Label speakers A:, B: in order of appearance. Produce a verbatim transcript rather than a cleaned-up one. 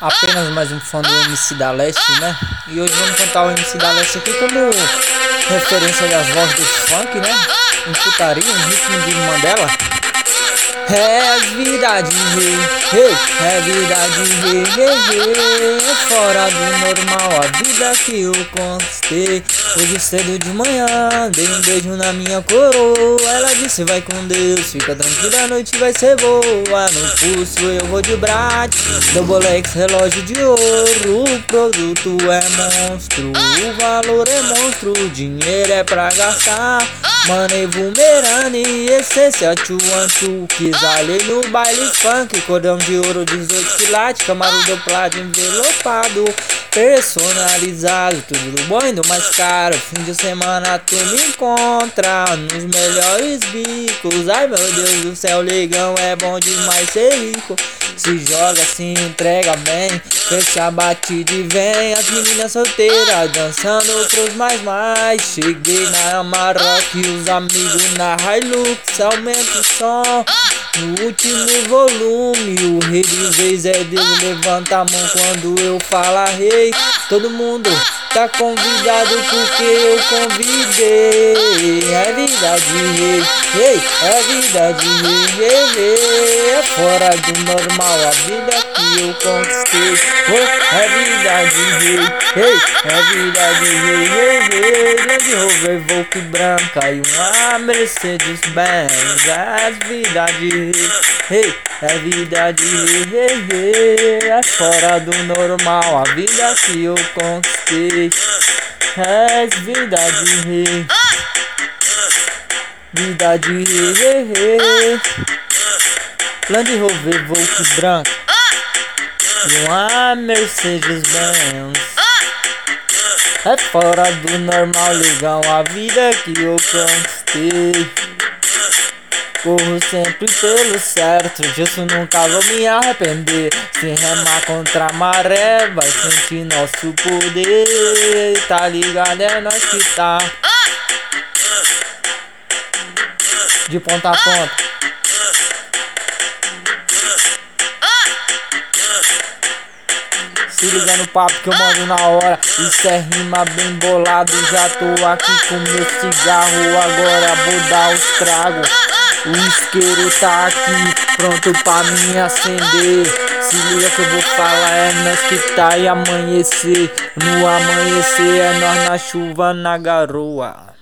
A: Apenas mais um fã do M C da Leste, né? E hoje vamos cantar o M C da Leste aqui como referência das vozes do funk, né? Um putaria, um ritmo de Mandela. É vida de rei, hey, é vida de rei, hey, hey, é fora do normal a vida que eu conquistei. Hoje cedo de manhã, dei um beijo na minha coroa. Ela disse vai com Deus, fica tranquila, a noite vai ser boa. No pulso eu vou de Brat, Double X, relógio de ouro. O produto é monstro, o valor é monstro, o dinheiro é pra gastar. Money Bumerani, essência tchuanchu. Quisalei no baile funk, cordão de ouro dezoito quilates, camaro do plato envelopado, personalizado, tudo do bom e do mais caro. Fim de semana tu me encontra nos melhores bicos. Ai meu Deus do céu, leigão, é bom demais ser rico. Se joga, se entrega bem, fecha a batida e vem. As meninas solteiras dançando pros mais mais. Cheguei na Amarok, os amigos na Hilux. Aumenta o som no último volume. O rei dos reis é Deus, levanta a mão quando eu falar rei. Todo mundo tá convidado porque eu convidei. É vida de rei, rei, é vida de rei, rei, rei. É fora do normal a vida que eu conquistei. Oh, é vida de rei, rei, é vida de rei, rei, rei. Grande Rover, Volk branca e uma Mercedes Benz. É vida de rei, rei, é vida de rei, rei, rei. É fora do normal a vida que eu conquistei. É vida de rei, vida de rei, rei, rei. Land Rover, Volk branca e uma Mercedes Benz. É fora do normal, legal a vida que eu conquistei. Corro sempre pelo certo, disso nunca vou me arrepender. Se remar contra a maré, vai sentir nosso poder. Tá ligado, é nós que tá de ponta a ponta. Se liga no papo que eu mando na hora, isso é rima bem bolado. Já tô aqui com meu cigarro, agora vou dar os tragos. O isqueiro tá aqui, pronto pra me acender. Se liga que eu vou falar, é nós que tá e amanhecer. No amanhecer é nós na chuva, na garoa.